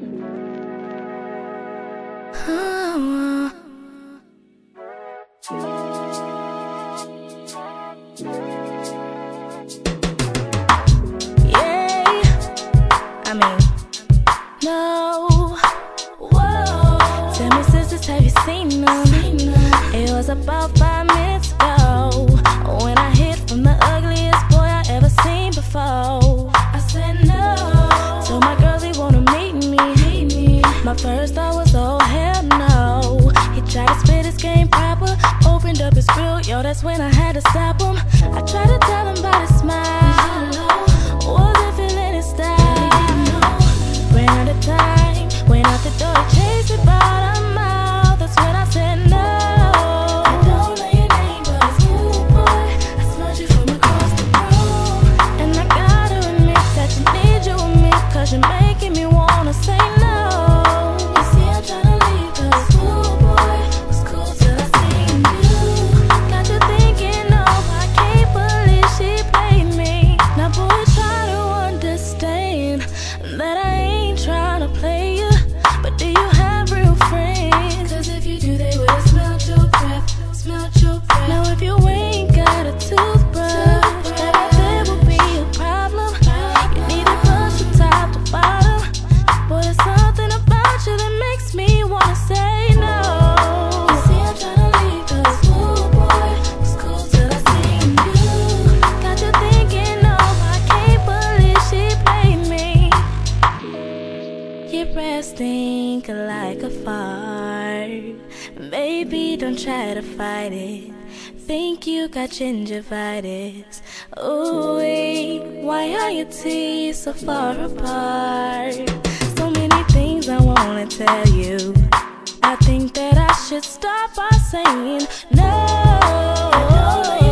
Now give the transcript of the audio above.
No. Whoa. Tell me, sisters, have you seen them? It was about 5 minutes ago when I hit from the ugliest boy I ever seen before. I said no. Told my girls he wanna meet me. My first thought was, oh hell no. He tried to spit his game proper, opened up his grill, yo, that's when I had to stop him. I tried to tell him about his smile, wasn't feeling his style. Ran out of time, went out the door to chase it, but I'm out. That's when I said no. I don't know your name, but it's cool, boy. I smelled you from across the room, and I gotta admit that you need you with me, 'cause you're making me wanna say no. You see, I'm tryna leave, 'cause it's cool, boy. It's cool till I seen you. Got you thinking, oh, I can't believe she played me. Now, boy, try to understand that I ain't tryna play you, but do you have real friends? 'Cause if you do, they would've smelled your breath, smelled your breath. Now if you ain't got a toothbrush, that right there will be a problem. You need to brush from top to bottom. Boy, there's something about you that makes me wanna say no. You see, I'm tryna leave, 'cause it's cool, boy. It's cool till I seen you. Got you thinking, oh, I can't believe she played me. Your breath stink like a fart. Baby, don't try to fight it. Think you got gingivitis. Ooh, why are your teeth so far apart? So many things I wanna tell you. I think that I should start by saying no.